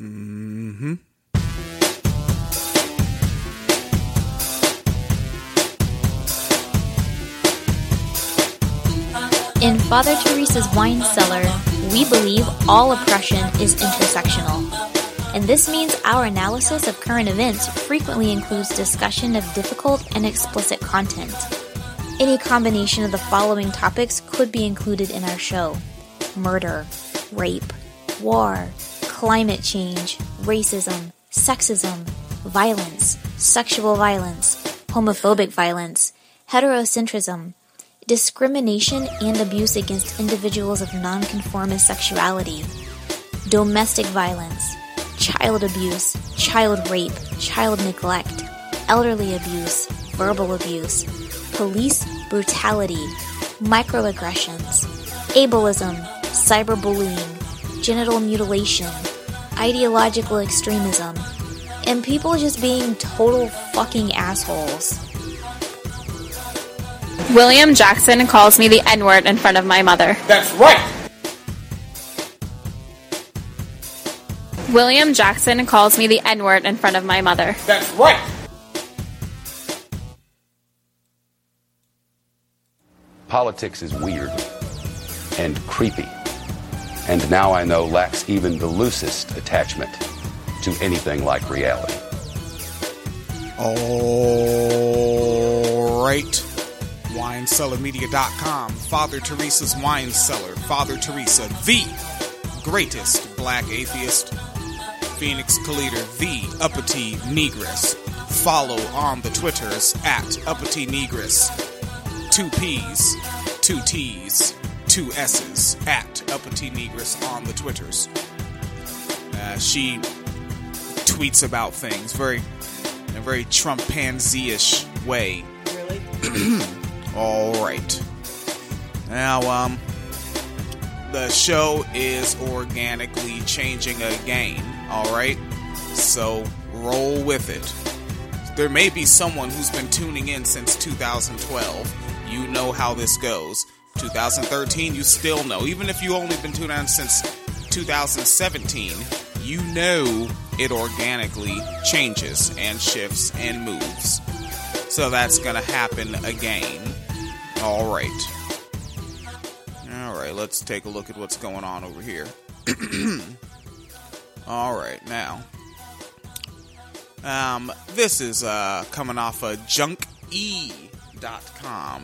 Mm-hmm. In Father Teresa's Wine Cellar, we believe all oppression is intersectional. And this means our analysis of current events frequently includes discussion of difficult and explicit content. Any combination of the following topics could be included in our show: murder, rape, war, climate change, racism, sexism, violence, sexual violence, homophobic violence, heterocentrism, discrimination and abuse against individuals of nonconformist sexuality, domestic violence, child abuse, child rape, child neglect, elderly abuse, verbal abuse, police brutality, microaggressions, ableism, cyberbullying, genital mutilation, ideological extremism, and people just being total fucking assholes. William Jackson calls me the N-word in front of my mother. That's right! William Jackson calls me the N-word in front of my mother. That's right! Politics is weird and creepy, and now I know lacks even the loosest attachment to anything like reality. All right. WineCellarMedia.com. Father Teresa's Wine Cellar. Father Teresa, the greatest black atheist. Phoenix Calida, the uppity negress. Follow on the Twitters at uppity negress. 2 P's, 2 T's, 2 S's at uppity negress on the Twitters. She tweets about things in a very Trumpanzee-ish way. Really? All right. Now, the show is organically changing again. All right. So roll with it. There may be someone who's been tuning in since 2012. You know how this goes. 2013, you still know. Even if you only been tuning in since 2017, you know it organically changes and shifts and moves. So that's going to happen again. All right. All right, let's take a look at what's going on over here. All right, now. This is coming off of junkee.com.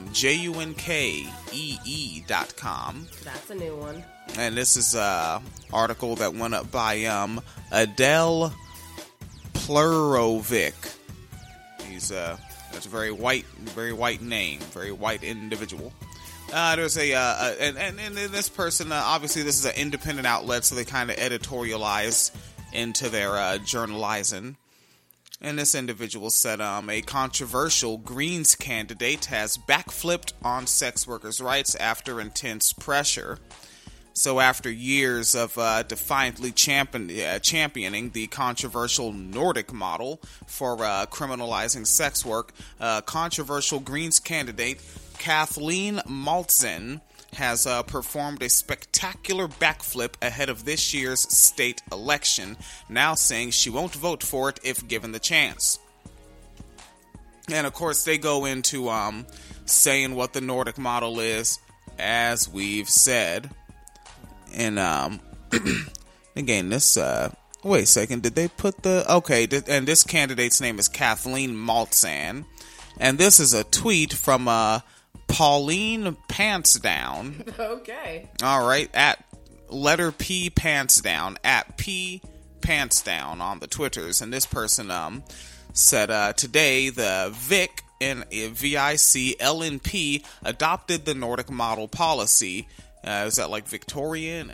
JUNKEE.com. That's a new one. And this is an article that went up by Adel Plurovic. He's that's a very white name, very white individual. There's and this person, obviously this is an independent outlet, so they kind of editorialize into their journalizing. And this individual said, a controversial Greens candidate has backflipped on sex workers' rights after intense pressure. So after years of defiantly championing the controversial Nordic model for criminalizing sex work, controversial Greens candidate Kathleen Maltzen has performed a spectacular backflip ahead of this year's state election, now saying she won't vote for it if given the chance. And of course they go into saying what the Nordic model is, as we've said. And again, this wait a second, did they put the and this candidate's name is Kathleen Maltzen, and this is a tweet from Pauline Pantsdown. Okay. All right, at letter P Pantsdown, at P Pantsdown on the Twitters, and this person said today the VIC and VIC LNP adopted the Nordic model policy. Is that like Victorian?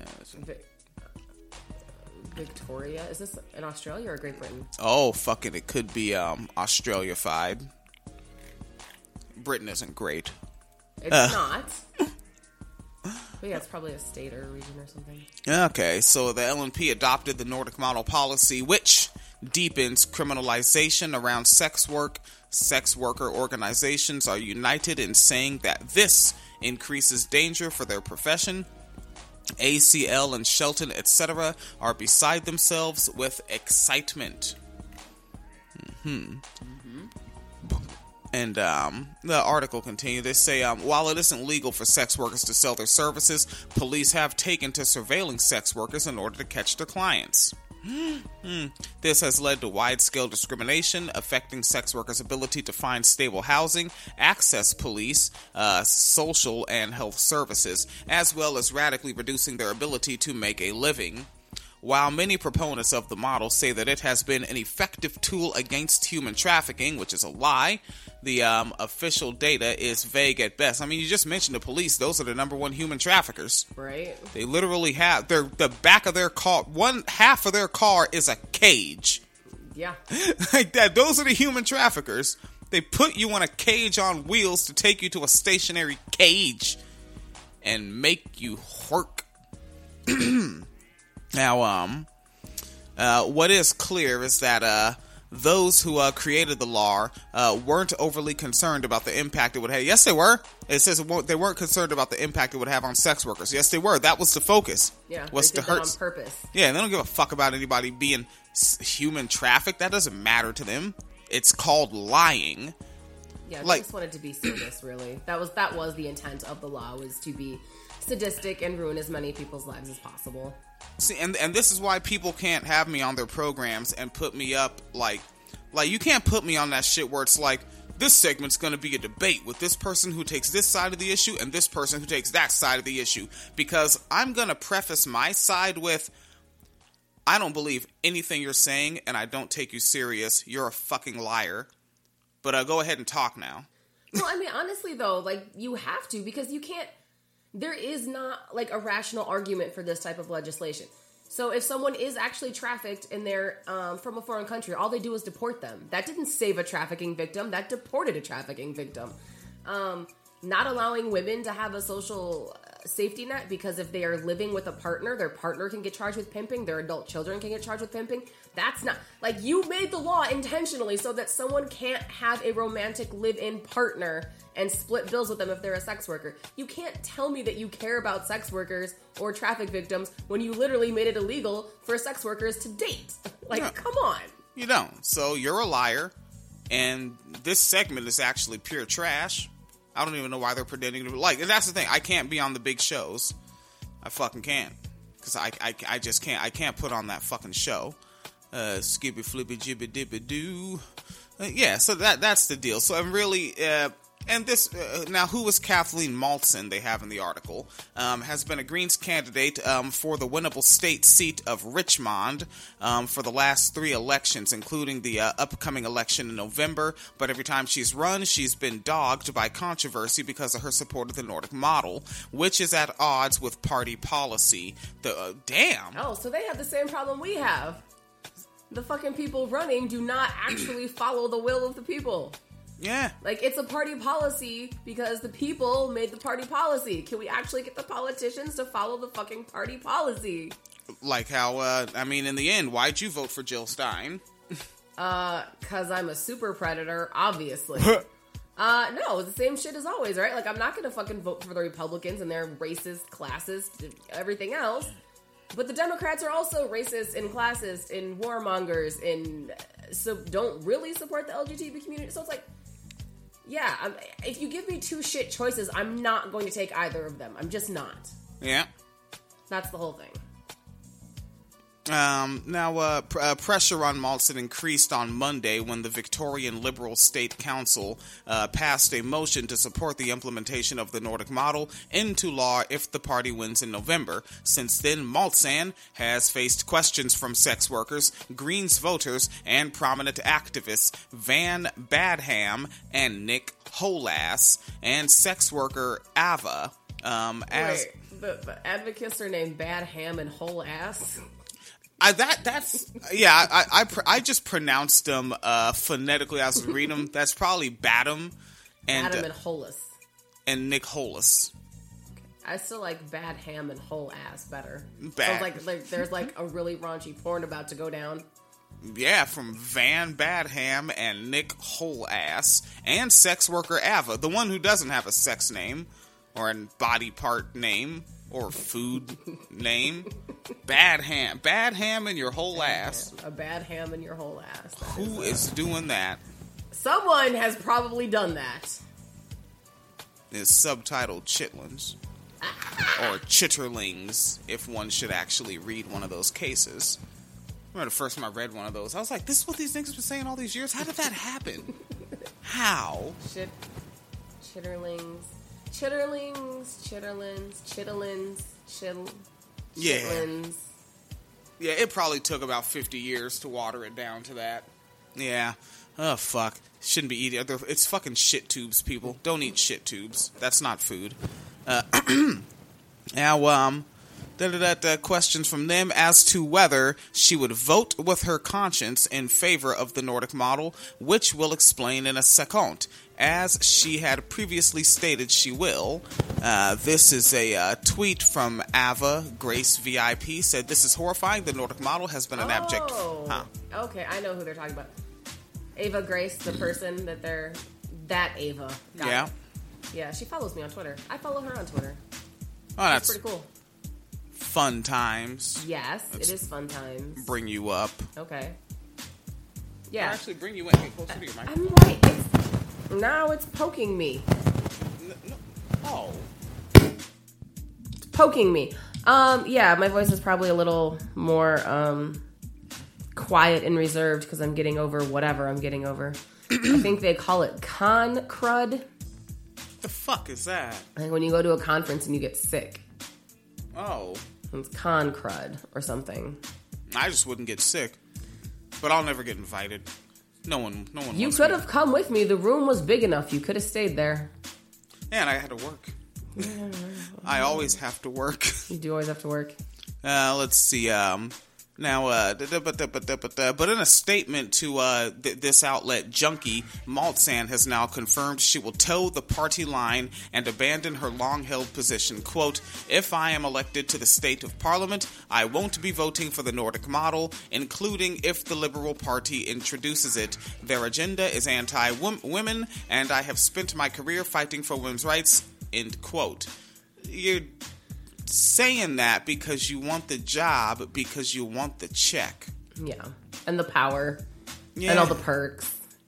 Victoria? Is this in Australia or Great Britain? Oh, fucking, it could be Australia-fied. Britain isn't great. It's not. But yeah, it's probably a state or a region or something. Okay, so the LNP adopted the Nordic model policy, which deepens criminalization around sex work. Sex worker organizations are united in saying that this increases danger for their profession ACL and Shelton, etc., are beside themselves with excitement. And the article continues. They say, while it isn't legal for sex workers to sell their services, police have taken to surveilling sex workers in order to catch their clients. This has led to wide-scale discrimination, affecting sex workers' ability to find stable housing, access police, social and health services, as well as radically reducing their ability to make a living. While many proponents of the model say that it has been an effective tool against human trafficking, which is a lie, the official data is vague at best. I mean, you just mentioned the police. Those are the number one human traffickers. Right. They literally have the back of their car, one half of their car is a cage. Yeah. Like that. Those are the human traffickers. They put you on a cage on wheels to take you to a stationary cage and make you work. Now, what is clear is that those who created the law weren't overly concerned about the impact it would have. Yes, they were. It says they weren't concerned about the impact it would have on sex workers. Yes, they were. That was the focus. Yeah, was they did that on purpose. Yeah, they don't give a fuck about anybody being human trafficked. That doesn't matter to them. It's called lying. Yeah, they just wanted to be sadist, really. That was the intent of the law, was to be sadistic and ruin as many people's lives as possible. See, and this is why people can't have me on their programs and put me up like you can't put me on that shit where it's like, this segment's going to be a debate with this person who takes this side of the issue and this person who takes that side of the issue. Because I'm going to preface my side with, I don't believe anything you're saying and I don't take you serious. You're a fucking liar. But go ahead and talk now. Well, I mean, honestly, though, like, you have to, because you can't. There is not, like, a rational argument for this type of legislation. So if someone is actually trafficked and they're from a foreign country, all they do is deport them. That didn't save a trafficking victim. That deported a trafficking victim. Not allowing women to have a social safety net, because if they are living with a partner, their partner can get charged with pimping, their adult children can get charged with pimping. That's not, like, you made the law intentionally so that someone can't have a romantic live-in partner and split bills with them if they're a sex worker. You can't tell me that you care about sex workers or traffic victims when you literally made it illegal for sex workers to date. Like, yeah. Come on. You don't. So you're a liar, and this segment is actually pure trash. I don't even know why they're pretending to like. And that's the thing. I can't be on the big shows. I fucking can't, because I just can't. I can't put on that fucking show. Skippy flippy jibby dippy doo. Yeah. So that's the deal. So I'm really. And this, now who is Kathleen Maltzan, they have in the article, has been a Greens candidate for the winnable state seat of Richmond for the last 3 elections, including the upcoming election in November. But every time she's run, she's been dogged by controversy because of her support of the Nordic model, which is at odds with party policy. Damn. Oh, so they have the same problem we have. The fucking people running do not actually follow the will of the people. Yeah. Like, it's a party policy because the people made the party policy. Can we actually get the politicians to follow the fucking party policy? Like how, I mean, in the end, why'd you vote for Jill Stein? Cause I'm a super predator, obviously. No, the same shit as always, right? Like, I'm not gonna fucking vote for the Republicans and their racist, classist, everything else. But the Democrats are also racist and classist and warmongers and so don't really support the LGBT community. So it's like, yeah, if you give me 2 shit choices, I'm not going to take either of them. I'm just not. Yeah. That's the whole thing. Now, pressure on Maltzan increased on Monday when the Victorian Liberal State Council passed a motion to support the implementation of the Nordic model into law if the party wins in November. Since then, Maltzan has faced questions from sex workers, Greens voters, and prominent activists Van Badham and Nick Holass, and sex worker Ava. Wait, the advocates are named Bad Ham and Whole Ass? I just pronounced them phonetically as I was reading them. That's probably Badham and Hollis and Nick Hollis. I still like Bad Ham and Whole Ass better. Sounds like there's like a really raunchy porn about to go down. Yeah, from Van Badham and Nick Whole Ass and sex worker Ava, the one who doesn't have a sex name or a body part name. or food name. Bad ham in your whole ass. A bad ham in your whole ass. Who is doing that? Someone has probably done that. It's subtitled chitlins. Or chitterlings, if one should actually read one of those cases. I remember the first time I read one of those, I was like, this is what these niggas been saying all these years? How did that happen? How? Chitterlings. Yeah. Yeah, it probably took about 50 years to water it down to that. Yeah. Oh, fuck. Shouldn't be eating. It's fucking shit tubes, people. Don't eat shit tubes. That's not food. Now, questions from them as to whether she would vote with her conscience in favor of the Nordic model, which we'll explain in a second, as she had previously stated she will. This is a tweet from Ava Grace VIP, said, "This is horrifying. The Nordic model has been an abject..." Okay, I know who they're talking about. Ava Grace, the person that Ava. Got it. Yeah, she follows me on Twitter. I follow her on Twitter. Oh, that's pretty cool. Fun times. Yes, it is fun times. Bring you up. Okay. Yeah. Or actually, bring you in. Get closer to your microphone. I'm right. Now it's poking me. No. Oh. It's poking me. Yeah, my voice is probably a little more quiet and reserved because I'm getting over whatever I'm getting over. I think they call it con crud. The fuck is that? Like when you go to a conference and you get sick. Oh. It's con crud or something. I just wouldn't get sick. But I'll never get invited. No one You wants could me. have come with me. The room was big enough. You could have stayed there. Yeah, and I had to work. I always have to work. You do always have to work. Let's see. Now, but in a statement to this outlet, Junkie, Maltzan has now confirmed she will toe the party line and abandon her long-held position. Quote, "If I am elected to the state of parliament, I won't be voting for the Nordic model, including if the Liberal Party introduces it. Their agenda is anti-women, and I have spent my career fighting for women's rights." End quote. You're saying that because you want the job, because you want the check. Yeah. And the power. Yeah. And all the perks.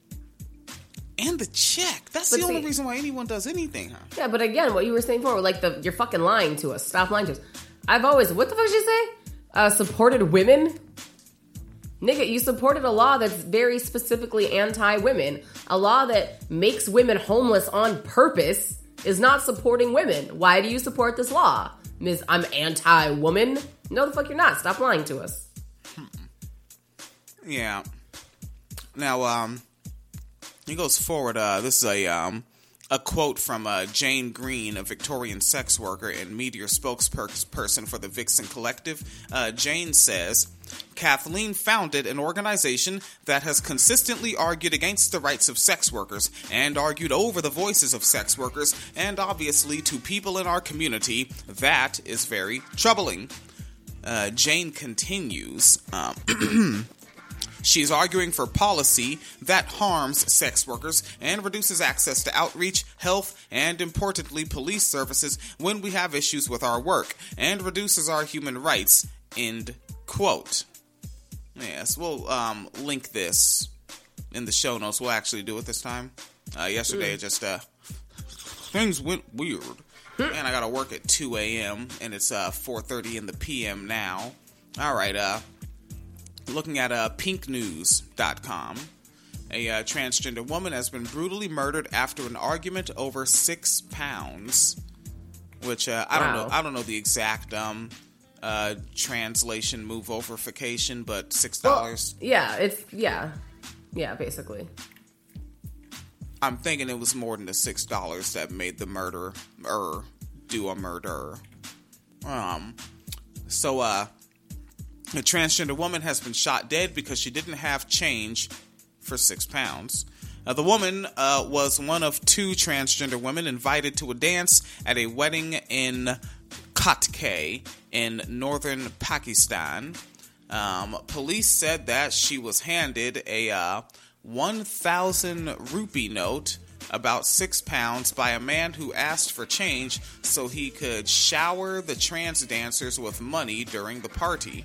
And the check. That's the only reason why anyone does anything, huh? Yeah, but again, what you were saying before, like you're fucking lying to us. Stop lying to us. I've always, what the fuck did you say? Supported women? Nigga, you supported a law that's very specifically anti-women. A law that makes women homeless on purpose is not supporting women. Why do you support this law? Ms. I'm anti-woman? No, the fuck you're not. Stop lying to us. Yeah. Now, he goes forward. This is a quote from Jane Green, a Victorian sex worker and media spokesperson for the Vixen Collective. Jane says, "Kathleen founded an organization that has consistently argued against the rights of sex workers and argued over the voices of sex workers, and obviously to people in our community, that is very troubling." Jane continues, she's arguing for policy that harms sex workers and reduces access to outreach, health, and importantly, police services when we have issues with our work, and reduces our human rights. End quote. Yes, we'll link this in the show notes. We'll actually do it this time. Yesterday, just things went weird. And I gotta work at 2 a.m. and it's 4:30 in the p.m. now. All right, looking at pinknews.com. A transgender woman has been brutally murdered after an argument over £6, which I don't know the exact translation move overification, but $6. Well, yeah, basically. I'm thinking it was more than the $6 that made the murderer do a murder. So a transgender woman has been shot dead because she didn't have change for £6. The woman was one of 2 transgender women invited to a dance at a wedding in Kotke in northern Pakistan. Police said that she was handed a 1,000 rupee note about 6 pounds, by a man who asked for change so he could shower the trans dancers with money during the party.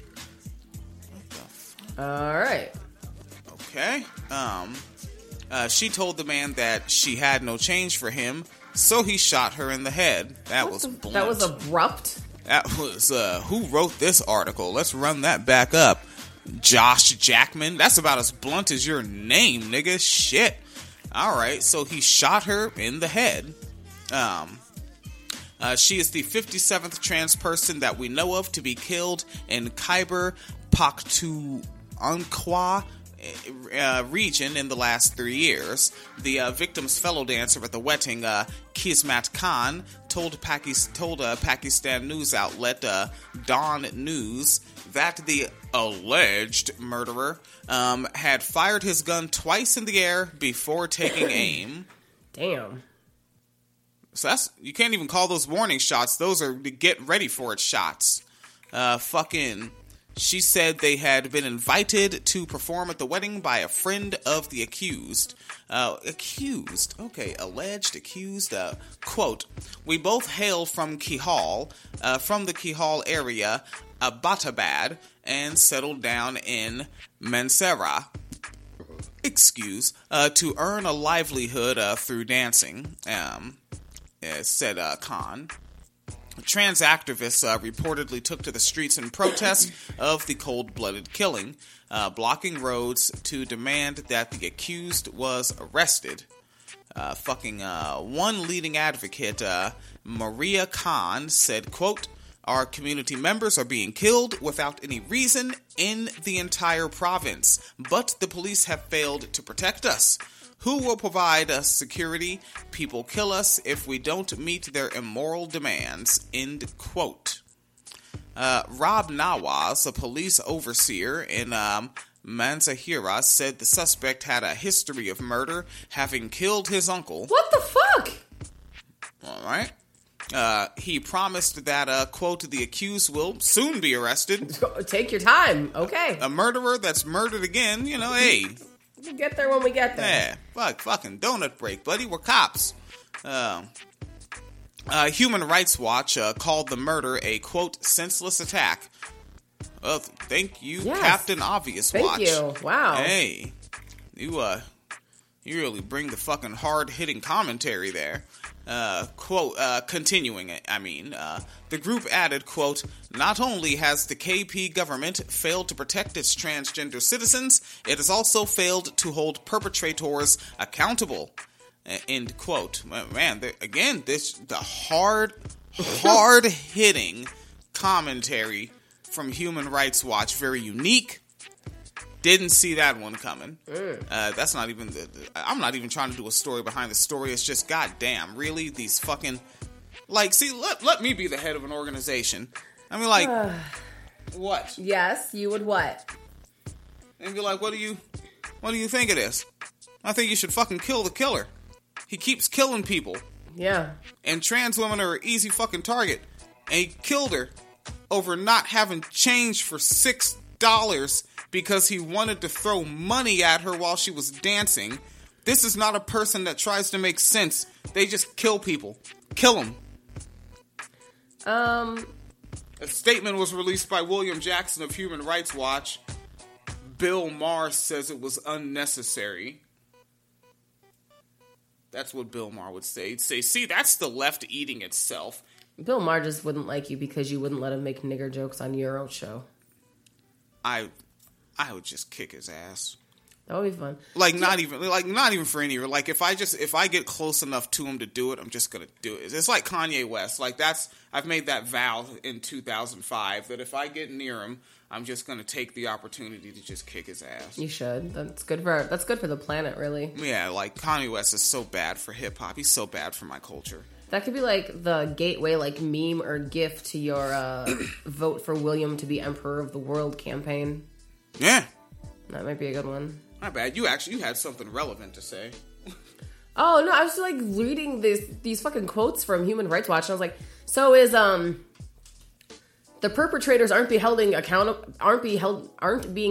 All right. Okay. She told the man that she had no change for him, so he shot her in the head. That was blunt. That was abrupt. That was, who wrote this article? Let's run that back up. Josh Jackman. That's about as blunt as your name, nigga. Shit. Alright, so he shot her in the head. She is the 57th trans person that we know of to be killed in Khyber Pakhtunkhwa region in the last 3 years. The victim's fellow dancer at the wedding, Kismat Khan, told Pakistan news outlet Dawn News that the alleged murderer had fired his gun twice in the air before taking aim. Damn. So that's, you can't even call those warning shots. Those are the get ready for it shots. She said they had been invited to perform at the wedding by a friend of the accused. Alleged accused. Quote, "We both hail from Kihal, from the Kihal area, Abbottabad, and settled down in Mansehra, to earn a livelihood through dancing," said Khan. Trans activists reportedly took to the streets in protest of the cold-blooded killing, blocking roads to demand that the accused was arrested. One leading advocate, Maria Khan, said, quote, "Our community members are being killed without any reason in the entire province, but the police have failed to protect us. Who will provide us security? People kill us if we don't meet their immoral demands," end quote. Rob Nawaz, a police overseer in Mansehra, said the suspect had a history of murder, having killed his uncle. What the fuck? All right. He promised that, quote, "the accused will soon be arrested." Take your time. Okay. A murderer that's murdered again, hey. We'll get there when we get there. Yeah, fucking donut break, buddy. We're cops. Human Rights Watch called the murder a, quote, "senseless attack." Well, thank you, yes. Captain Obvious Watch. Thank you. Wow. Hey, you really bring the fucking hard-hitting commentary there. Continuing, the group added, quote, "Not only has the KP government failed to protect its transgender citizens, it has also failed to hold perpetrators accountable," end quote. Man, the hard-hitting commentary from Human Rights Watch, very unique. Didn't see that one coming. That's not even I'm not even trying to do a story behind the story. It's just, goddamn, really? These fucking... let me be the head of an organization. What? Yes, you would what? And be like, what do you think it is? I think you should fucking kill the killer. He keeps killing people. Yeah. And trans women are an easy fucking target. And he killed her over not having change for $6 because he wanted to throw money at her while she was dancing. This is not a person that tries to make sense. They just kill people. Kill them. A statement was released by William Jackson of Human Rights Watch. Bill Maher says it was unnecessary. That's what Bill Maher would say. He'd say, see, that's the left eating itself. Bill Maher just wouldn't like you because you wouldn't let him make nigger jokes on your own show. I would just kick his ass. That would be fun. Not even for any. Like, if I get close enough to him to do it, I'm just gonna do it. It's like Kanye West. I've made that vow in 2005 that if I get near him, I'm just gonna take the opportunity to just kick his ass. You should. That's good for the planet, really. Yeah, like Kanye West is so bad for hip hop. He's so bad for my culture. That could be like the gateway, like meme or GIF to your vote for William to be Emperor of the World campaign. Yeah, that might be a good one. Not bad. You had something relevant to say. Oh no, I was like reading these fucking quotes from Human Rights Watch, and I was like, so is the perpetrators aren't being held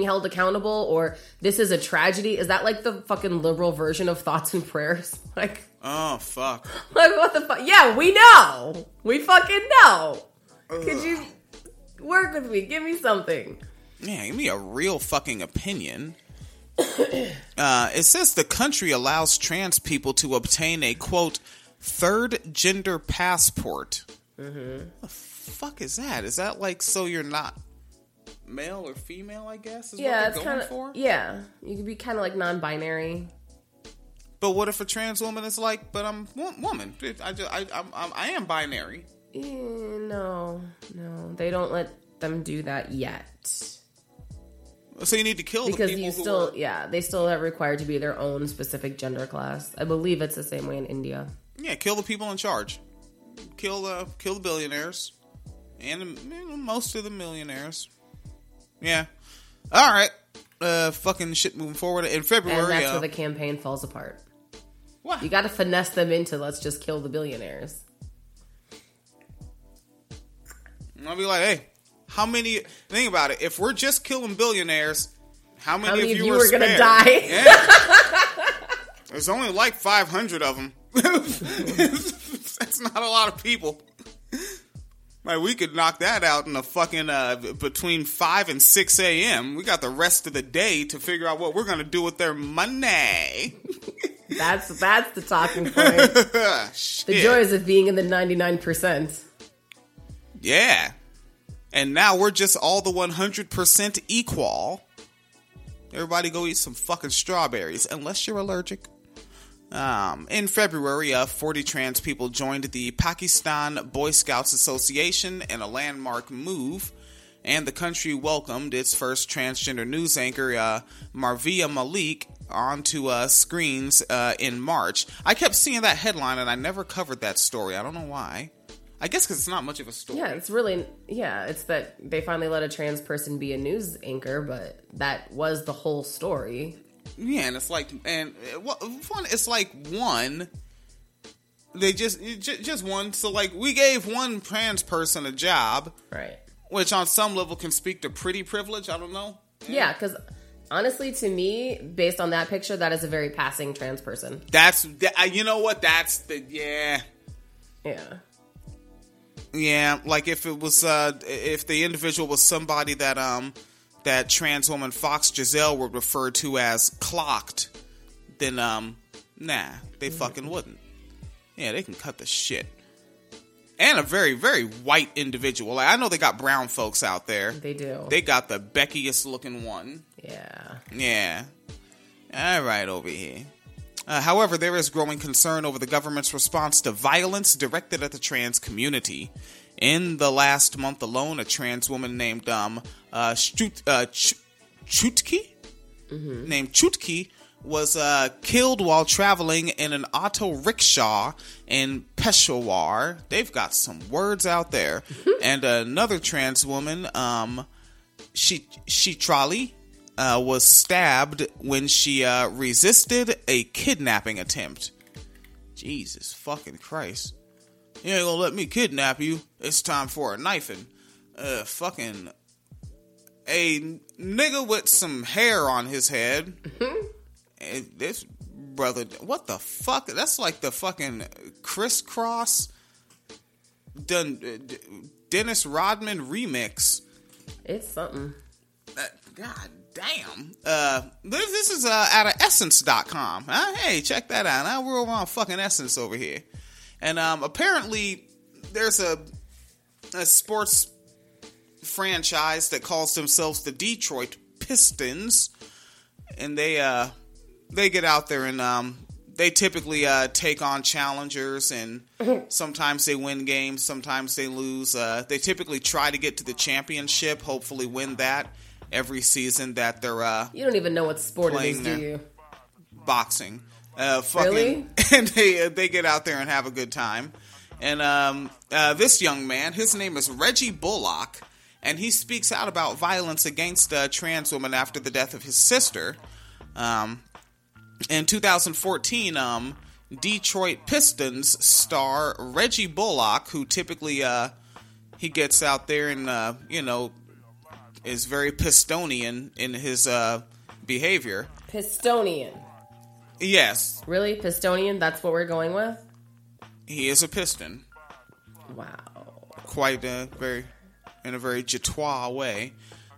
accountable, or this is a tragedy? Is that like the fucking liberal version of thoughts and prayers? Like, Oh, fuck. Like, what the fuck? Yeah, we know. We fucking know. Could you work with me? Give me something. Yeah, give me a real fucking opinion. It says the country allows trans people to obtain a, quote, third gender passport. Mm-hmm. What the fuck is that? Is that like so you're not male or female, I guess? Is Yeah, what it's they're kind going for? Yeah, you could be kind of like non-binary. But what if a trans woman is like, but I'm woman. I am binary. No, they don't let them do that yet. So you need to kill because the people you who still, are... they still are required to be their own specific gender class. I believe it's the same way in India. Yeah, kill the people in charge. Kill the billionaires and most of the millionaires. Yeah. All right. Fucking shit moving forward in February. And that's where the campaign falls apart. What? You got to finesse them into let's just kill the billionaires. I'll be like, hey, how many? Think about it. If we're just killing billionaires, how many of you are going to die? Yeah. There's only like 500 of them. That's not a lot of people. Like, we could knock that out in a fucking between 5 and 6 a.m. We got the rest of the day to figure out what we're going to do with their money. That's the talking point. The joys of being in the 99%. Yeah. And now we're just all the 100% equal. Everybody go eat some fucking strawberries, unless you're allergic. In February, 40 trans people joined the Pakistan Boy Scouts Association in a landmark move, and the country welcomed its first transgender news anchor, Marvia Malik, onto screens in March. I kept seeing that headline, and I never covered that story. I don't know why. I guess because it's not much of a story. Yeah, it's that they finally let a trans person be a news anchor, but that was the whole story. Yeah, and it's like, it's like one. They just one. So like, we gave one trans person a job, right? Which on some level can speak to pretty privilege. I don't know. Yeah, because honestly, to me, based on that picture, that is a very passing trans person. You know what? That's the yeah. Yeah, like if it was if the individual was somebody that that trans woman Fox Giselle would refer to as clocked, then nah, they fucking wouldn't. Yeah, they can cut the shit. And a very, very white individual. Like, I know they got brown folks out there. They do. They got the beckiest looking one. Yeah. Yeah. All right, over here. However, there is growing concern over the government's response to violence directed at the trans community. In the last month alone, a trans woman named Chutki was killed while traveling in an auto rickshaw in Peshawar. They've got some words out there. And another trans woman, Shitrali, was stabbed when she resisted a kidnapping attempt. Jesus fucking Christ. You ain't gonna let me kidnap you. It's time for a knifing. Fucking a nigga with some hair on his head. This brother, what the fuck? That's like the fucking crisscross Dennis Rodman remix. It's something. God damn. This is out of Essence.com. Hey, check that out. Now we're over on fucking Essence over here. And apparently there's a sports franchise that calls themselves the Detroit Pistons. And they get out there and they typically take on challengers, and sometimes they win games, sometimes they lose. They typically try to get to the championship, hopefully win that every season that they're you don't even know what sport it is, do you? Boxing. Really? And they get out there and have a good time. And this young man, his name is Reggie Bullock, and he speaks out about violence against trans women after the death of his sister. In 2014, Detroit Pistons star Reggie Bullock, who typically he gets out there and is very Pistonian in his behavior. Pistonian. Yes. Really? Pistonian? That's what we're going with? He is a Piston. Wow. Quite in a very Jatois way.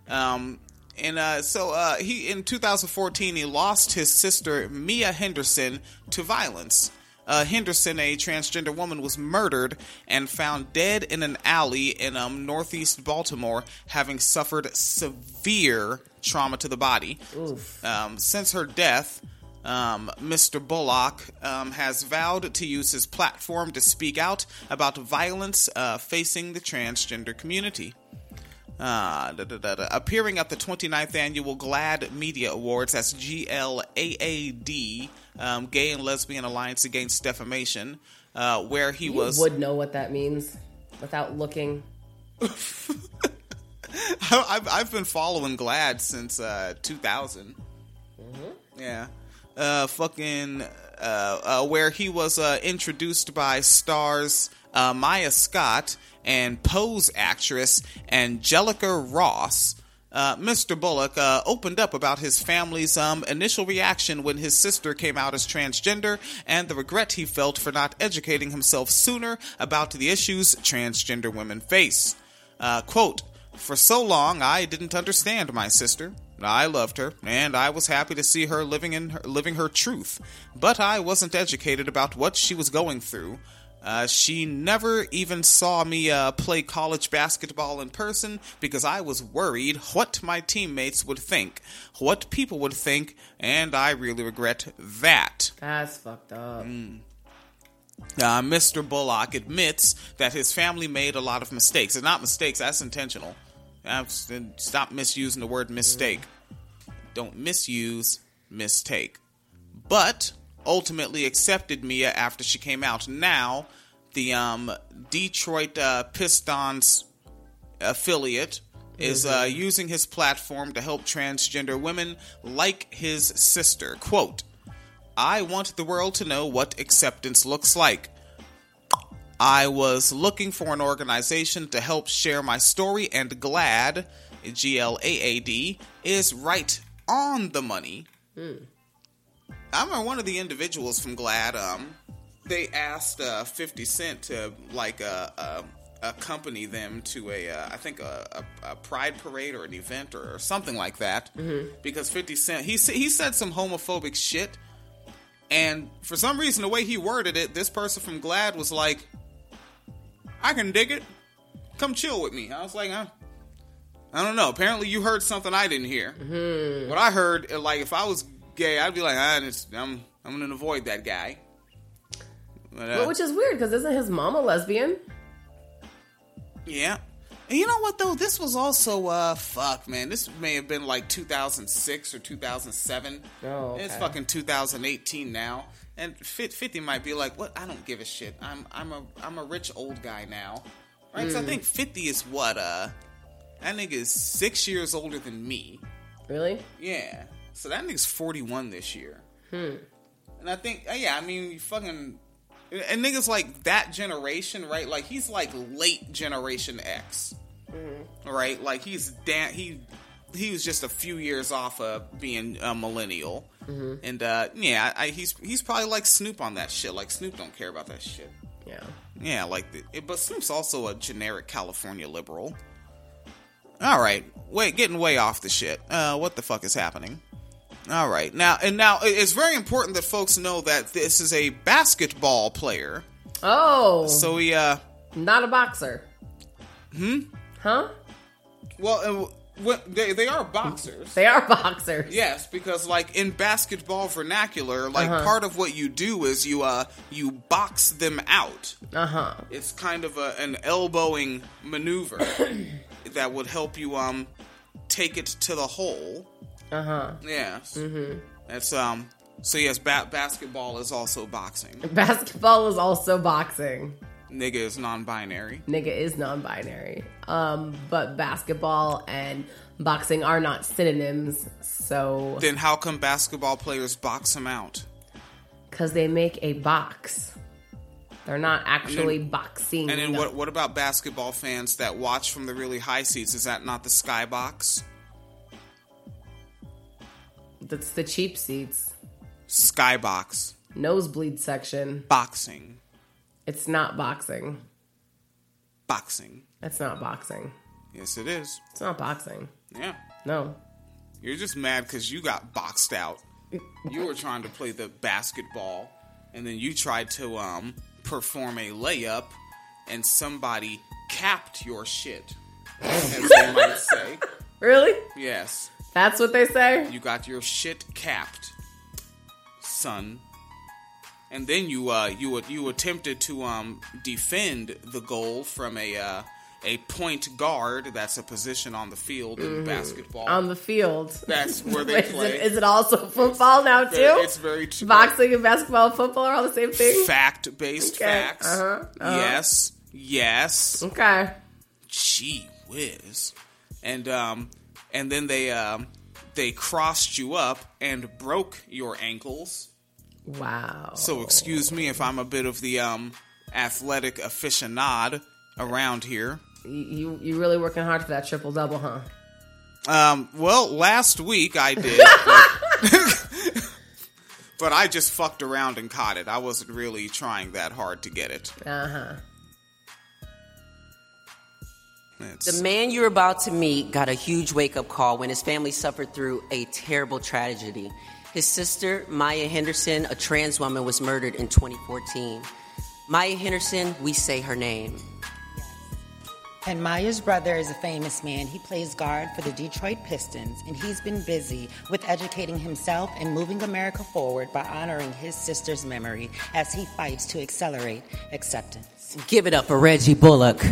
He in 2014 he lost his sister Mia Henderson to violence. Henderson, a transgender woman, was murdered and found dead in an alley in northeast Baltimore, having suffered severe trauma to the body. Since her death, Mr. Bullock has vowed to use his platform to speak out about violence facing the transgender community. Appearing at the 29th Annual GLAAD Media Awards, that's GLAAD, Gay and Lesbian Alliance Against Defamation, where he was... You would know what that means without looking. I've been following GLAAD since 2000. Yeah. Where he was introduced by stars Maya Scott and Pose actress Angelica Ross. Mr. Bullock opened up about his family's initial reaction when his sister came out as transgender and the regret he felt for not educating himself sooner about the issues transgender women face. Quote, "For so long, I didn't understand my sister. I loved her, and I was happy to see her living her truth. But I wasn't educated about what she was going through. She never even saw me play college basketball in person because I was worried what my teammates would think, what people would think, and I really regret that." That's fucked up. Mr. Bullock admits that his family made a lot of mistakes. It's not mistakes, that's intentional. Stop misusing the word mistake. Don't misuse mistake. But ultimately accepted Mia after she came out. Now, the Detroit Pistons affiliate is using his platform to help transgender women like his sister. Quote, "I want the world to know what acceptance looks like. I was looking for an organization to help share my story, and GLAAD, GLAAD, is right on the money." I remember one of the individuals from GLAAD, they asked 50 Cent to accompany them to I think a pride parade or an event or something like that, because 50 Cent he said some homophobic shit, and for some reason the way he worded it, this person from GLAAD was like, "I can dig it. Come chill with me." I was like, I don't know. Apparently you heard something I didn't hear. What I heard, like, if I was gay, I'd be like, I'm going to avoid that guy. But, which is weird, because isn't his mom a lesbian? Yeah. And you know what, though? This was also, fuck, man. This may have been like 2006 or 2007. Oh, okay. It's fucking 2018 now. And 50 might be like, what? I don't give a shit. I'm a rich old guy now. Right? So I think 50 is what, that nigga is 6 years older than me. Really? Yeah. So that nigga's 41 this year. And I think, yeah, I mean, you fucking... And niggas like that generation, right? Like, he's like late Generation X. Right? Like, he was just a few years off of being a millennial. And, yeah, he's probably like Snoop on that shit. Like, Snoop don't care about that shit. Yeah. Yeah, like, but Snoop's also a generic California liberal. All right, getting way off the shit. What the fuck is happening? All right, now it's very important that folks know that this is a basketball player. Oh, so he not a boxer. Huh? Well, they are boxers. They are boxers. Yes, because like in basketball vernacular, like part of what you do is you box them out. It's kind of an elbowing maneuver that would help you take it to the hole. Yes. That's so yes, basketball is also boxing. Basketball is also boxing. Nigga is non-binary. Nigga is non-binary. But basketball and boxing are not synonyms, so... Then how come basketball players box them out? Because they make a box. They're not actually boxing. And then what about basketball fans that watch from the really high seats? Is that not the skybox? That's the cheap seats. Skybox. Nosebleed section. Boxing. It's not boxing. Boxing. It's not boxing. Yes, it is. It's not boxing. Yeah. No. You're just mad because you got boxed out. You were trying to play the basketball, and then you tried to perform a layup, and somebody capped your shit, as they might say. Really? Yes. That's what they say? You got your shit capped, son. And then you attempted to defend the goal from a point guard. That's a position on the field in basketball. On the field. That's where they play. Is it also football now too? It's very true. Boxing and basketball and football are all the same thing? Fact-based facts. Yes. Okay. Gee whiz. And then they crossed you up and broke your ankles. Wow. So excuse me if I'm a bit of the athletic aficionado around here. You really working hard for that triple-double, huh? Well, last week I did, but I just fucked around and caught it. I wasn't really trying that hard to get it. Uh-huh. The man you're about to meet got a huge wake-up call when his family suffered through a terrible tragedy. His sister, Maya Henderson, a trans woman, was murdered in 2014. Maya Henderson, we say her name. And Maya's brother is a famous man. He plays guard for the Detroit Pistons, and he's been busy with educating himself and moving America forward by honoring his sister's memory as he fights to accelerate acceptance. Give it up for Reggie Bullock.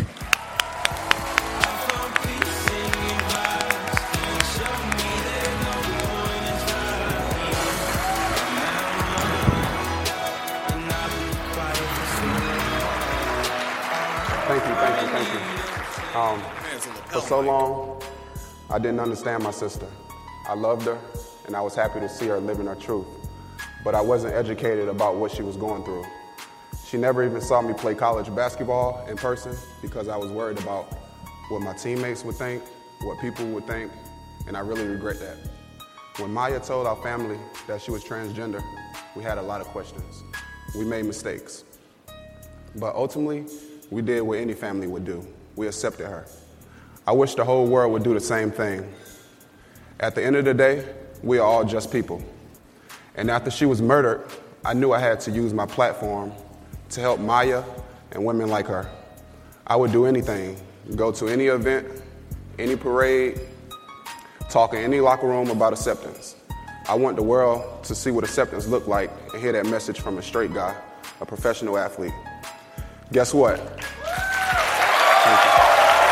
Thank you. For so long, I didn't understand my sister. I loved her, and I was happy to see her living her truth. But I wasn't educated about what she was going through. She never even saw me play college basketball in person because I was worried about what my teammates would think, what people would think, and I really regret that. When Maya told our family that she was transgender, we had a lot of questions. We made mistakes. But ultimately, we did what any family would do. We accepted her. I wish the whole world would do the same thing. At the end of the day, we are all just people. And after she was murdered, I knew I had to use my platform to help Maya and women like her. I would do anything, go to any event, any parade, talk in any locker room about acceptance. I want the world to see what acceptance looked like and hear that message from a straight guy, a professional athlete. Guess what? Thank you.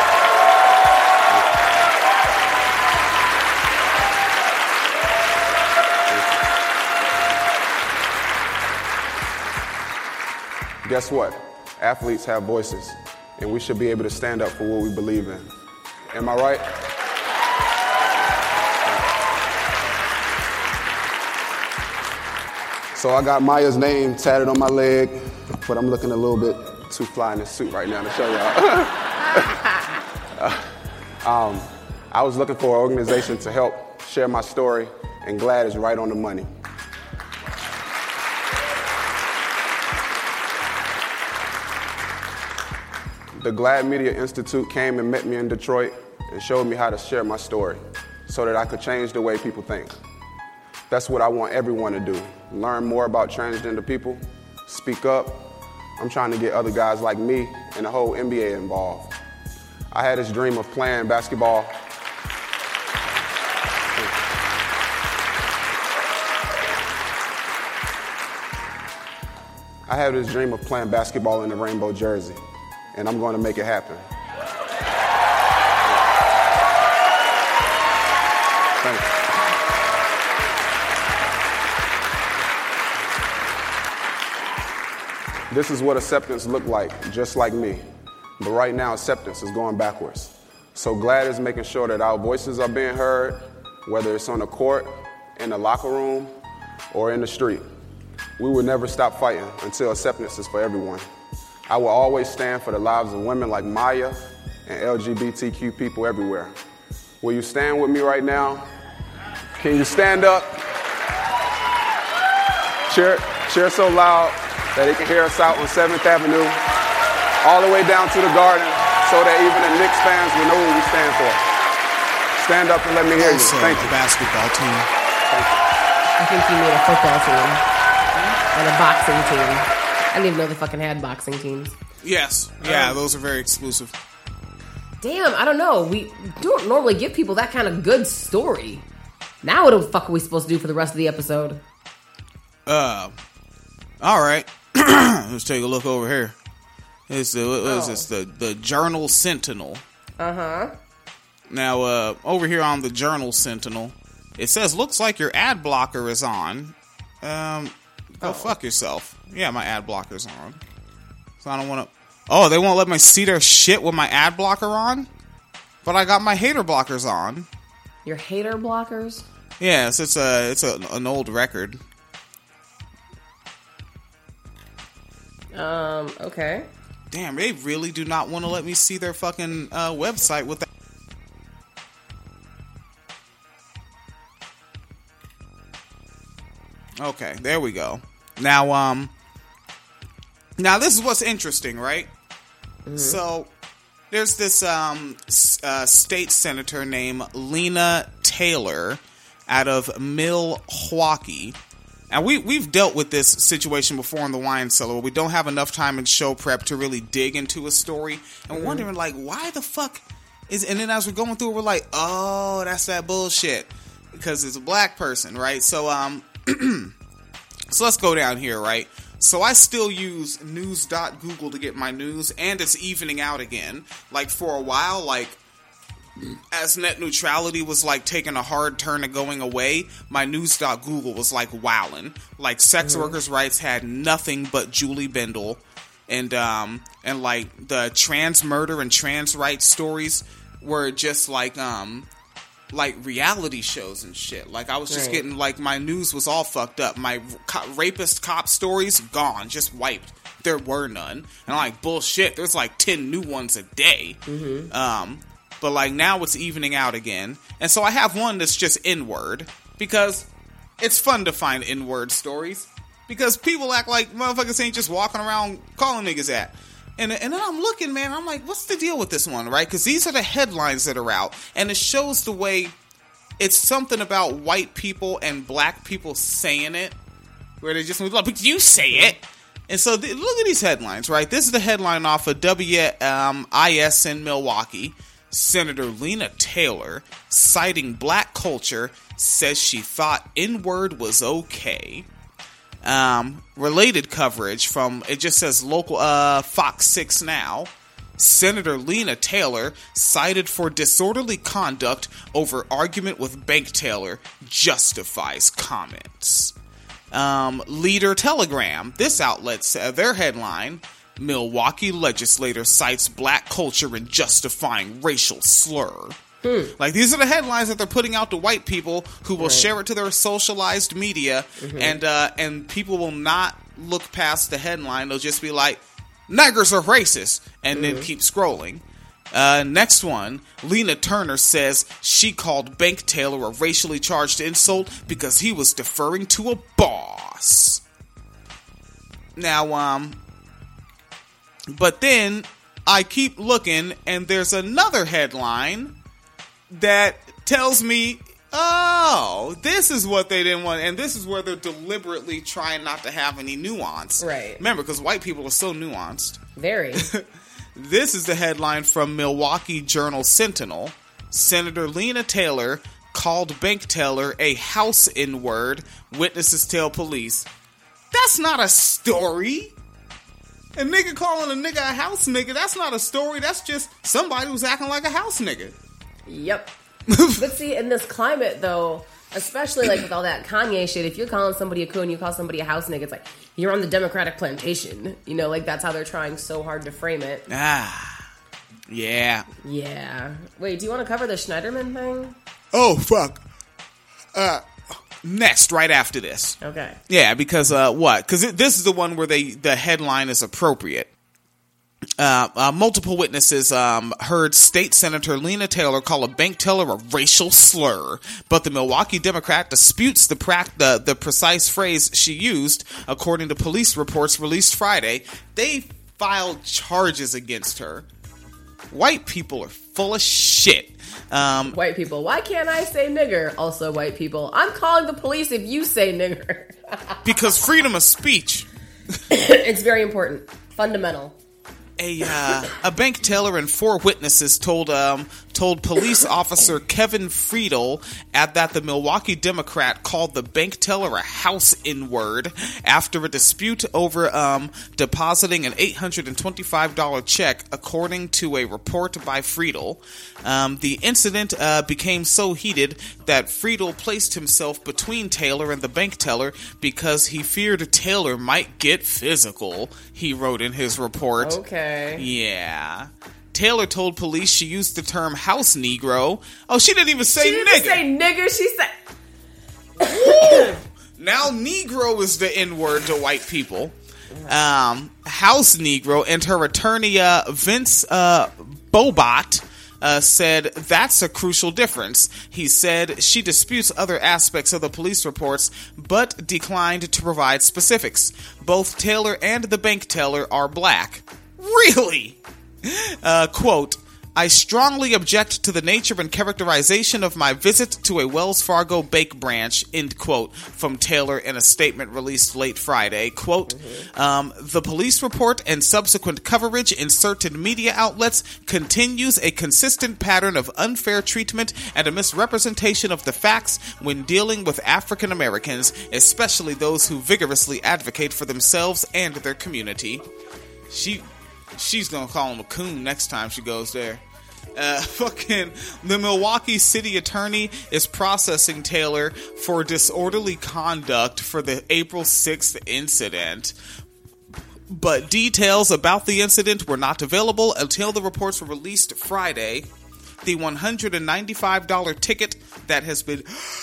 Guess what? Athletes have voices, and we should be able to stand up for what we believe in. Am I right? So I got Maya's name tatted on my leg, but I'm looking a little bit too fly in this suit right now to show y'all. I was looking for an organization to help share my story, and GLAAD is right on the money. The GLAAD Media Institute came and met me in Detroit and showed me how to share my story so that I could change the way people think. That's what I want everyone to do. Learn more about transgender people, speak up. I'm trying to get other guys like me and the whole NBA involved. I had this dream of playing basketball. I have this dream of playing basketball in the rainbow jersey, and I'm going to make it happen. Thank you. This is what acceptance looked like, just like me. But right now, acceptance is going backwards. So GLAAD is making sure that our voices are being heard, whether it's on the court, in the locker room, or in the street. We will never stop fighting until acceptance is for everyone. I will always stand for the lives of women like Maya and LGBTQ people everywhere. Will you stand with me right now? Can you stand up? cheer so loud that they can hear us out on 7th Avenue, all the way down to the Garden, so that even the Knicks fans will know what we stand for. Stand up and let me hear you. Thank you. Basketball team. Thank you. I think you mean a football team and a boxing team. I didn't even know they fucking had boxing teams. Yes. Yeah, those are very exclusive. Damn, I don't know. We don't normally give people that kind of good story. Now what the fuck are we supposed to do for the rest of the episode? All right. Let's take a look over here. It's the Journal Sentinel. Uh-huh. Now, over here on the Journal Sentinel, it says, looks like your ad blocker is on. Go fuck yourself. Yeah, my ad blocker's on. So I don't want to... Oh, they won't let me see their shit with my ad blocker on? But I got my hater blockers on. Your hater blockers? Yes, it's an old record. Okay. Damn, they really do not want to let me see their fucking website with that. Okay, there we go. Now this is what's interesting, right? Mm-hmm. So, there's this state senator named Lena Taylor out of Milwaukee. And we've dealt with this situation before in the Wine Cellar where we don't have enough time in show prep to really dig into a story. And we're wondering, like, why the fuck is... And then as we're going through it, we're like, oh, that's that bullshit. Because it's a black person, right? So, so let's go down here, right? So I still use news.google to get my news, and it's evening out again. Like, for a while, like, as net neutrality was, like, taking a hard turn and going away, my news.google was, like, wowing. Like, sex workers' rights had nothing but Julie Bindel, and like, the trans murder and trans rights stories were just, like reality shows and shit. Like, I was just getting, like, my news was all fucked up. My rapist cop stories, gone. Just wiped. There were none. And I'm like, bullshit. There's, like, 10 new ones a day. But, like, now it's evening out again. And so I have one that's just N-word. Because it's fun to find N-word stories. Because people act like motherfuckers ain't just walking around calling niggas that. And then I'm looking, man, I'm like, what's the deal with this one, right? Because these are the headlines that are out. And it shows the way it's something about white people and black people saying it. Where they just like, but you say it. And so look at these headlines, right? This is the headline off of WIS in Milwaukee. Senator Lena Taylor, citing black culture, says she thought N-word was okay. Related coverage from, it just says local, Fox 6 Now. Senator Lena Taylor cited for disorderly conduct over argument with bank teller, justifies comments. Leader Telegram, this outlet said their headline, Milwaukee legislator cites black culture in justifying racial slur. Like, these are the headlines that they're putting out to white people who will share it to their socialized media, and people will not look past the headline. They'll just be like, "Niggers are racist," and then keep scrolling. Next one, Lena Turner says she called bank teller a racially charged insult because he was deferring to a boss. Now, but then I keep looking, and there's another headline that tells me, oh, this is what they didn't want, and this is where they're deliberately trying not to have any nuance. Right. Remember, because white people are so nuanced. Very. This is the headline from Milwaukee Journal Sentinel. Senator Lena Taylor called bank teller a house N-word, witnesses tell police. That's not a story. A nigga calling a nigga a house nigga, that's not a story. That's just somebody who's acting like a house nigga. Yep. But see, in this climate, though, especially like with all that Kanye shit, if you're calling somebody a coon, you call somebody a house nigga, it's like, you're on the Democratic plantation. You know, like, that's how they're trying so hard to frame it. Yeah. Yeah. Wait, do you want to cover the Schneiderman thing? Oh, fuck. Next, right after this. Okay. Yeah, because, what? Because this is the one where the headline is appropriate. Multiple witnesses heard State Senator Lena Taylor call a bank teller a racial slur, but the Milwaukee Democrat disputes the precise phrase she used. According to police reports released Friday, they filed charges against her. White people are full of shit. White people. Why can't I say nigger? Also white people. I'm calling the police if you say nigger. Because freedom of speech. It's very important. Fundamental. A bank teller and 4 witnesses told police officer Kevin Friedel that the Milwaukee Democrat called the bank teller a house N-word after a dispute over depositing an $825 check, according to a report by Friedel. The incident became so heated that Friedel placed himself between Taylor and the bank teller because he feared Taylor might get physical, he wrote in his report. Okay. Yeah. Taylor told police she used the term house Negro. Oh, she didn't even say nigger. She didn't say nigger, she said... Now Negro is the N-word to white people. House Negro, and her attorney, Vince Bobot, said that's a crucial difference. He said she disputes other aspects of the police reports, but declined to provide specifics. Both Taylor and the bank teller are black. Really? Quote, I strongly object to the nature and characterization of my visit to a Wells Fargo bank branch, end quote, from Taylor in a statement released late Friday. Quote, the police report and subsequent coverage in certain media outlets continues a consistent pattern of unfair treatment and a misrepresentation of the facts when dealing with African Americans, especially those who vigorously advocate for themselves and their community. She's gonna call him a coon next time she goes there. The Milwaukee city attorney is processing Taylor for disorderly conduct for the April 6th incident. But details about the incident were not available until the reports were released Friday. The $195 ticket that has been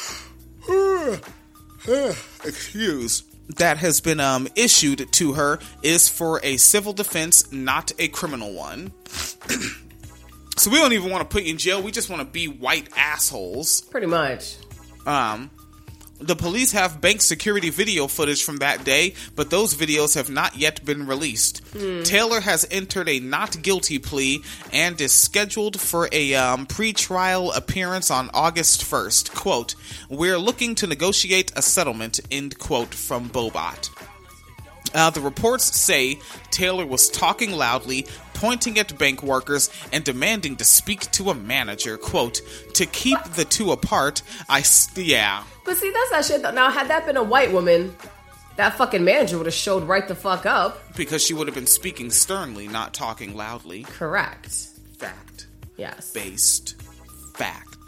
issued to her is for a civil defense, not a criminal one. So we don't even want to put you in jail. We just want to be white assholes. Pretty much. The police have bank security video footage from that day, but those videos have not yet been released. Taylor has entered a not guilty plea and is scheduled for a pre-trial appearance on August 1st. Quote, we're looking to negotiate a settlement, end quote, from Bobot. The reports say Taylor was talking loudly, pointing at bank workers, and demanding to speak to a manager. Quote, to keep the two apart, yeah. But see, that's that shit though. Now, had that been a white woman, that fucking manager would have showed right the fuck up. Because she would have been speaking sternly, not talking loudly. Correct. Fact. Yes. Based. Fact.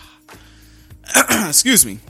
Excuse me.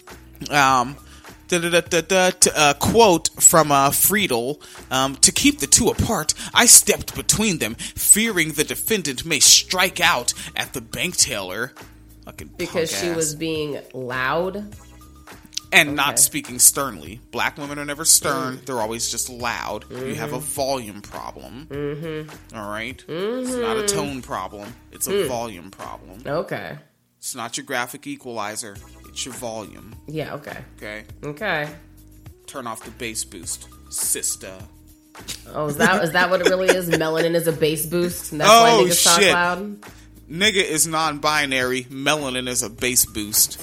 Quote from Friedel, to keep the two apart, I stepped between them, fearing the defendant may strike out at the bank teller. Fucking because she was being loud? And not speaking sternly. Black women are never stern. They're always just loud. You have a volume problem. All right? It's not a tone problem. It's a volume problem. Okay. It's not your graphic equalizer. It's your volume. Yeah, okay. Okay? Turn off the bass boost, sister. Oh, is that what it really is? Melanin is a bass boost? And that's why niggas talk loud? Nigga is non-binary. Melanin is a bass boost.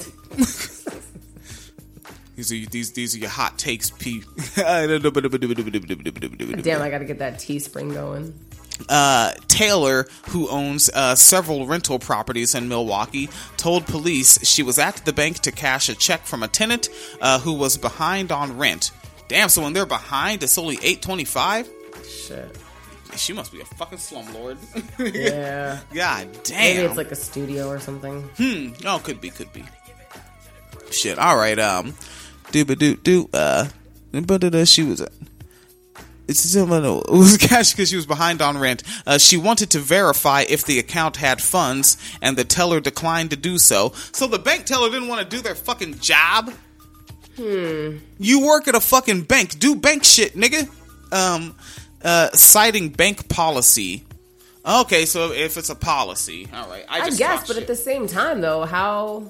These are your hot takes, P. Damn, I gotta get that Teespring going. Taylor, who owns several rental properties in Milwaukee, told police she was at the bank to cash a check from a tenant who was behind on rent. Damn, so when they're behind, it's only $825? Shit. She must be a fucking slumlord. Yeah. God damn. Maybe it's like a studio or something. Oh, could be. Shit, alright, she was... It was cash because she was behind on rent. She wanted to verify if the account had funds, and the teller declined to do so. So the bank teller didn't want to do their fucking job? You work at a fucking bank. Do bank shit, nigga. citing bank policy. Okay, so if it's a policy, all right. I guess, but at the same time, though, how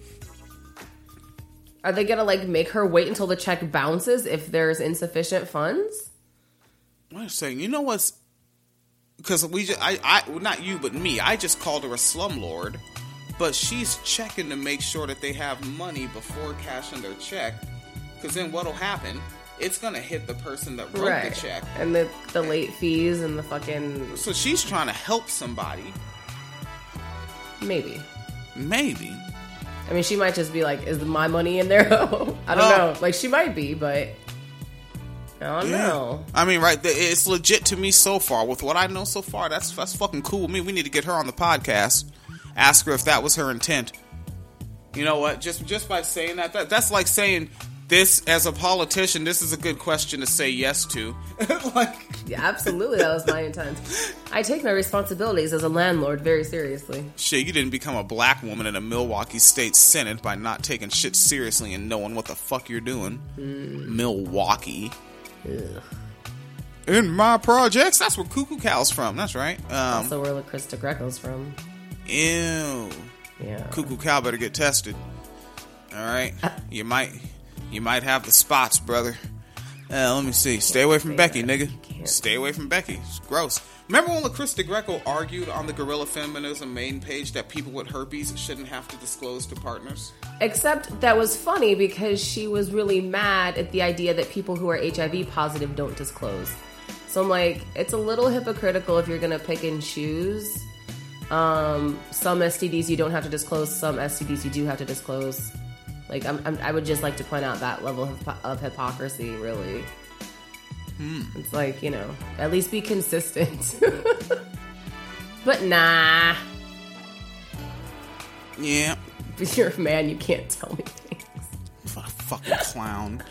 are they gonna like make her wait until the check bounces if there's insufficient funds? Wait a second. You know what's? Because I not you, but me. I just called her a slumlord, but she's checking to make sure that they have money before cashing their check. Because then what'll happen? It's gonna hit the person that wrote the check, and the late fees and the fucking. So she's trying to help somebody. Maybe. I mean, she might just be like, "Is my money in there?" I don't know. Like, she might be, but I don't know. I mean, right? It's legit to me so far. With what I know so far, that's fucking cool with me. We need to get her on the podcast. Ask her if that was her intent. You know what? Just by saying that's like saying. This, as a politician, this is a good question to say yes to. Yeah, absolutely, that was my intent. I take my responsibilities as a landlord very seriously. Shit, you didn't become a black woman in a Milwaukee State Senate by not taking shit seriously and knowing what the fuck you're doing. Milwaukee. Ugh. In my projects, that's where Cuckoo Cal's from, that's right. Also where LaCrista Greco's from. Ew. Yeah. Cuckoo Cal better get tested. Alright? You might have the spots, brother. Let me see. Stay away from Becky, nigga. Stay away from Becky. It's gross. Remember when LaCrista Greco argued on the Guerrilla Feminism main page that people with herpes shouldn't have to disclose to partners? Except that was funny because she was really mad at the idea that people who are HIV positive don't disclose. So I'm like, it's a little hypocritical if you're going to pick and choose. Some STDs you don't have to disclose. Some STDs you do have to disclose. Like, I would just like to point out that level of hypocrisy, really. It's like, at least be consistent. But nah. Yeah. If you're a man, you can't tell me things. Fucking clown.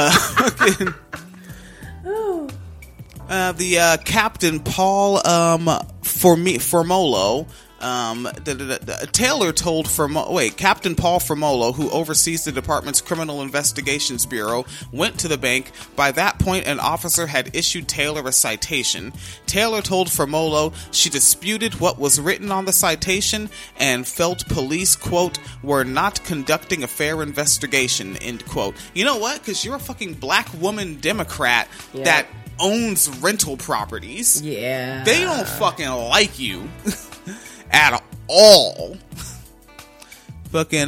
The Captain Paul Formolo. Taylor told Captain Paul Formolo, who oversees the department's Criminal Investigations Bureau, went to the bank. By that point, an officer had issued Taylor a citation. Taylor told Formolo she disputed what was written on the citation and felt police, quote, were not conducting a fair investigation, end quote. You know what? Because you're a fucking black woman Democrat that owns rental properties. Yeah. They don't fucking like you. At all. Fucking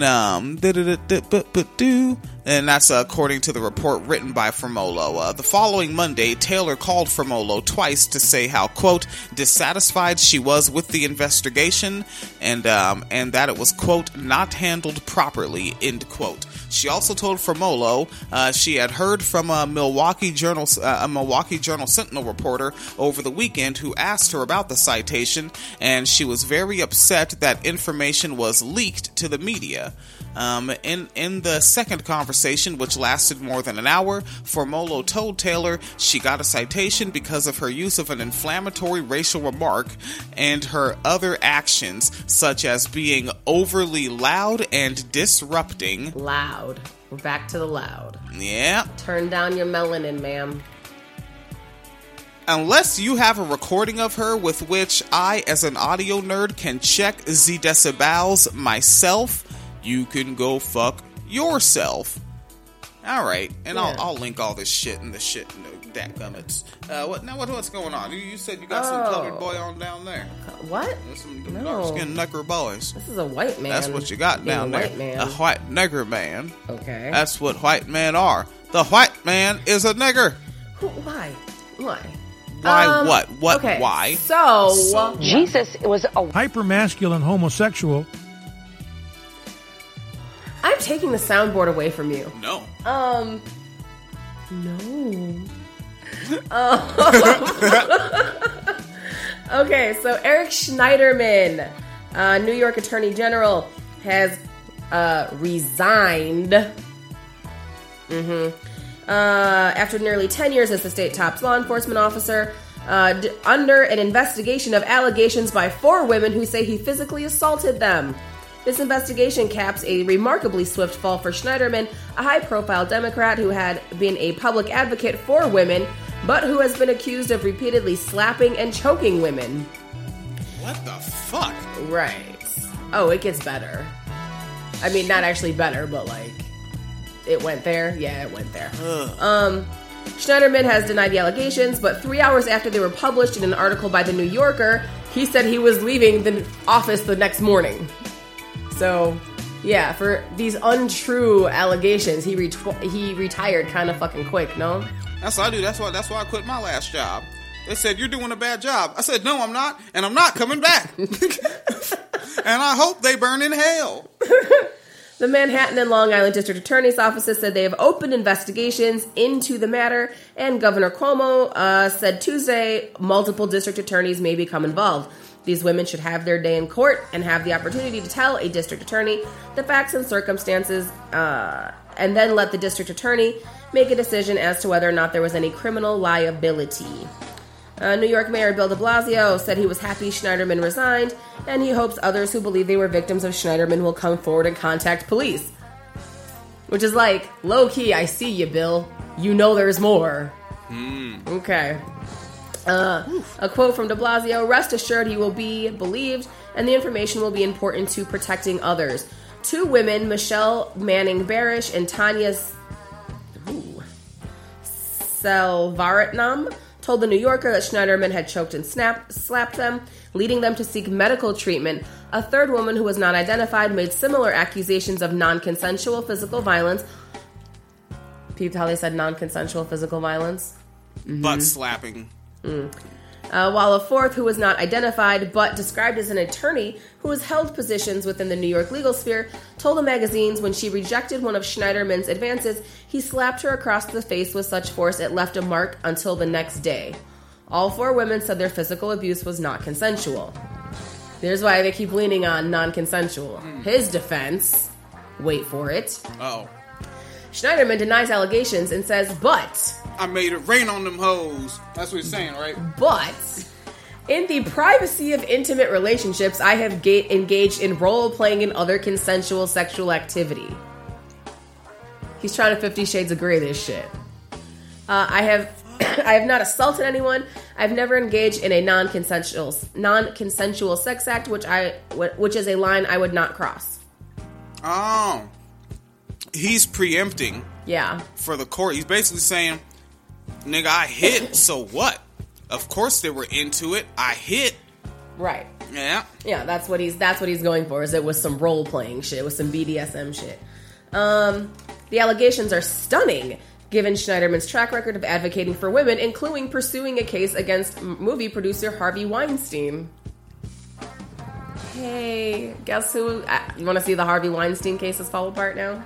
and that's according to the report written by Formolo. The following Monday, Taylor called Formolo twice to say how, quote, dissatisfied she was with the investigation and that it was, quote, not handled properly, end quote. She also told Formolo she had heard from a Milwaukee Journal Sentinel reporter over the weekend who asked her about the citation, and she was very upset that information was leaked to the media. In the second conversation, which lasted more than an hour, Formolo told Taylor she got a citation because of her use of an inflammatory racial remark and her other actions, such as being overly loud and disrupting. Loud. We're back to the loud. Yeah. Turn down your melanin, ma'am. Unless you have a recording of her with which I, as an audio nerd, can check the decibels myself, you can go fuck yourself. Alright, and yeah. I'll link all this shit in the dadgummits. What's going on? You said you got some colored boy on down there. What? Some dark-skinned nigger boys. This is a white man. That's what you got down there. Man. A white nigger man. Okay. That's what white men are. The white man is a nigger. Why? Why what? What? Okay. Why? So Jesus was a hyper-masculine homosexual. I'm taking the soundboard away from you. No. No. Okay, so Eric Schneiderman, New York Attorney General, has resigned. After nearly 10 years as the state top law enforcement officer, under an investigation of allegations by 4 women who say he physically assaulted them. This investigation caps a remarkably swift fall for Schneiderman, a high-profile Democrat who had been a public advocate for women but who has been accused of repeatedly slapping and choking women. What the fuck? Right. Oh, it gets better. I mean, not actually better, but like, it went there. Yeah, it went there. Schneiderman has denied the allegations, but 3 hours after they were published in an article by The New Yorker, he said he was leaving the office the next morning. So, yeah, for these untrue allegations, he retired kind of fucking quick, no? That's what I do. That's why I quit my last job. They said, you're doing a bad job. I said, no, I'm not, and I'm not coming back. And I hope they burn in hell. The Manhattan and Long Island District Attorney's offices said they have opened investigations into the matter, and Governor Cuomo said Tuesday multiple district attorneys may become involved. These women should have their day in court and have the opportunity to tell a district attorney the facts and circumstances, and then let the district attorney make a decision as to whether or not there was any criminal liability. New York Mayor Bill de Blasio said he was happy Schneiderman resigned, and he hopes others who believe they were victims of Schneiderman will come forward and contact police. Which is like, low-key, I see you, Bill. You know there's more. Okay. A quote from de Blasio, rest assured he will be believed, and the information will be important to protecting others. 2 women, Michelle Manning Barish and Tanya Selvaratnam, told The New Yorker that Schneiderman had choked and slapped them, leading them to seek medical treatment. A 3rd woman, who was not identified, made similar accusations of non-consensual physical violence. Peeped how they said non-consensual physical violence? Butt slapping. While a 4th, who was not identified but described as an attorney who has held positions within the New York legal sphere, told the magazines when she rejected one of Schneiderman's advances, he slapped her across the face with such force it left a mark until the next day. All 4 women said their physical abuse was not consensual. Here's why they keep leaning on non-consensual. His defense, wait for it. Uh-oh. Schneiderman denies allegations and says, but... I made it rain on them hoes. That's what he's saying, right? But, in the privacy of intimate relationships, I have engaged in role-playing and other consensual sexual activity. He's trying to 50 Shades of Grey this shit. I have not assaulted anyone. I've never engaged in a non-consensual sex act, which is a line I would not cross. Oh. He's preempting. Yeah. For the court. He's basically saying, nigga, I hit, so what? Of course they were into it. I hit. Right. Yeah. Yeah, that's what he's going for, is it was some role-playing shit, with some BDSM shit. The allegations are stunning, given Schneiderman's track record of advocating for women, including pursuing a case against movie producer Harvey Weinstein. Hey, guess who? You want to see the Harvey Weinstein cases fall apart now?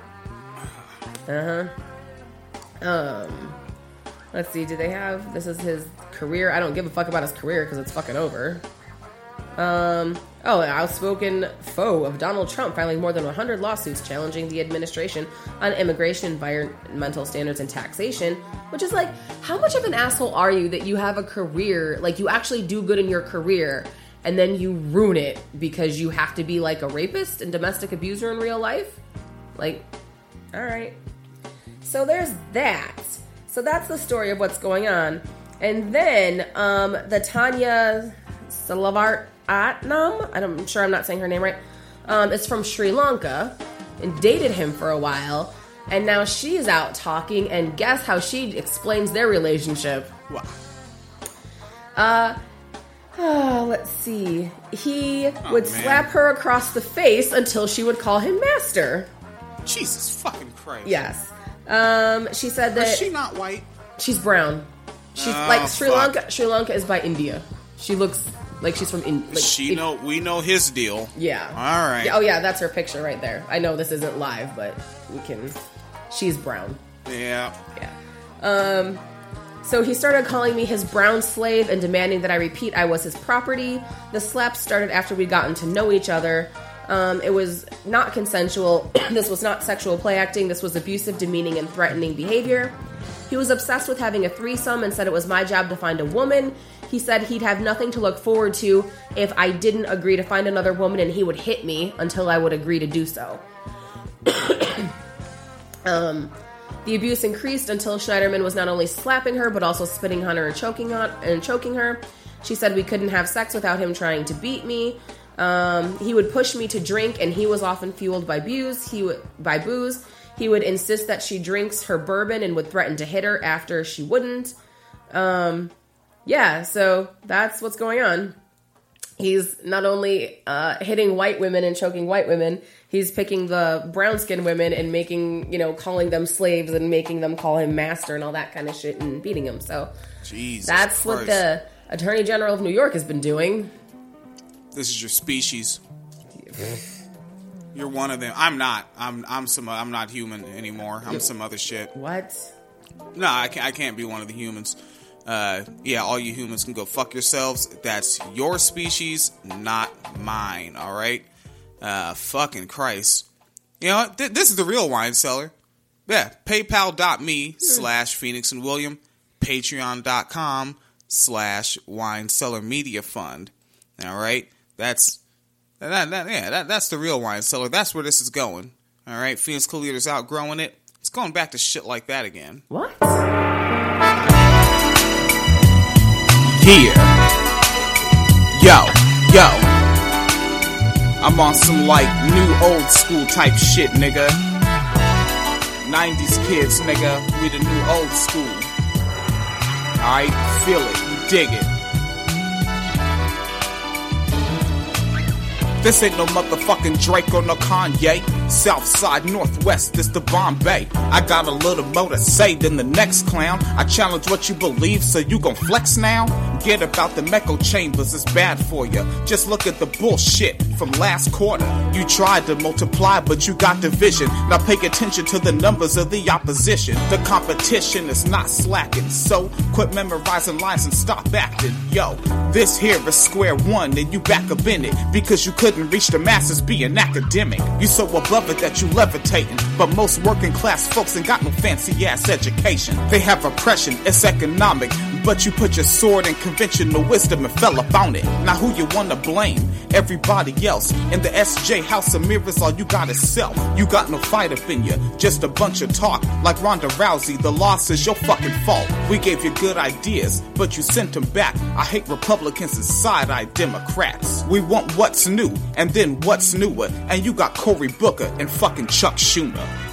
Let's see, do they have... This is his career. I don't give a fuck about his career because it's fucking over. An outspoken foe of Donald Trump filing more than 100 lawsuits challenging the administration on immigration, environmental standards, and taxation. Which is like, how much of an asshole are you that you have a career, like you actually do good in your career, and then you ruin it because you have to be like a rapist and domestic abuser in real life? Like, alright. So there's that. So that's the story of what's going on. And then, the Tanya Selvaratnam, I'm sure I'm not saying her name right, is from Sri Lanka and dated him for a while. And now she's out talking, and guess how she explains their relationship? Let's see. He would slap her across the face until she would call him master. Jesus fucking Christ. Yes. She said that... Is she not white? She's brown. She's like Sri Lanka. Sri Lanka is by India. She looks like she's from India. We know his deal. Yeah. All right. Oh yeah, that's her picture right there. I know this isn't live, but we can... She's brown. Yeah. Yeah. So he started calling me his brown slave and demanding that I repeat I was his property. The slaps started after we'd gotten to know each other. It was not consensual. This was not sexual play acting. This was abusive, demeaning, and threatening behavior. He was obsessed with having a threesome and said it was my job to find a woman. He said he'd have nothing to look forward to if I didn't agree to find another woman, and he would hit me until I would agree to do so. The The abuse increased until Schneiderman was not only slapping her, but also spitting on her and choking her. She said we couldn't have sex without him trying to beat me. He would push me to drink, and he was often fueled by booze. He would insist that she drinks her bourbon and would threaten to hit her after she wouldn't. Yeah, so that's what's going on. He's not only hitting white women and choking white women, he's picking the brown-skinned women and calling them slaves and making them call him master and all that kind of shit and beating them. So that's what the Attorney General of New York has been doing. This is your species. You're one of them. I'm not. I'm not human anymore. I'm some other shit. What? No, I can't be one of the humans. All you humans can go fuck yourselves. That's your species, not mine, alright? Fucking Christ. You know what? This is the real wine cellar. Yeah, paypal.me/Phoenix and William, patreon.com/wine cellar media fund. Alright? That's the real wine cellar. That's where this is going. Alright? Phoenix Co-Leader's outgrowing it. It's going back to shit like that again. What? Yeah. Yo. I'm on some new old school type shit, nigga. 90s kids, nigga. We the new old school. Alright, feel it, dig it. This ain't no motherfucking Drake or no Kanye. Southside, Northwest, this the Bombay. I got a little more to say than the next clown. I challenge what you believe, so you gon' flex now? Get about the Mecco chambers, it's bad for you. Just look at the bullshit from last quarter. You tried to multiply, but you got division. Now pay attention to the numbers of the opposition. The competition is not slacking, so quit memorizing lines and stop acting. Yo, this here is square one, and you back up in it. Because you couldn't reach the masses being academic. You so above it that you levitating. But most working class folks ain't got no fancy ass education. They have oppression, it's economic. But you put your sword in conventional wisdom and fell up on it. Now who you wanna blame? Everybody else. In the SJ House of Mirrors, all you got is self. You got no fight up in you, just a bunch of talk. Like Ronda Rousey, the loss is your fucking fault. We gave you good ideas, but you sent them back. I hate Republicans and side-eye Democrats. We want what's new, and then what's newer. And you got Cory Booker and fucking Chuck Schumer.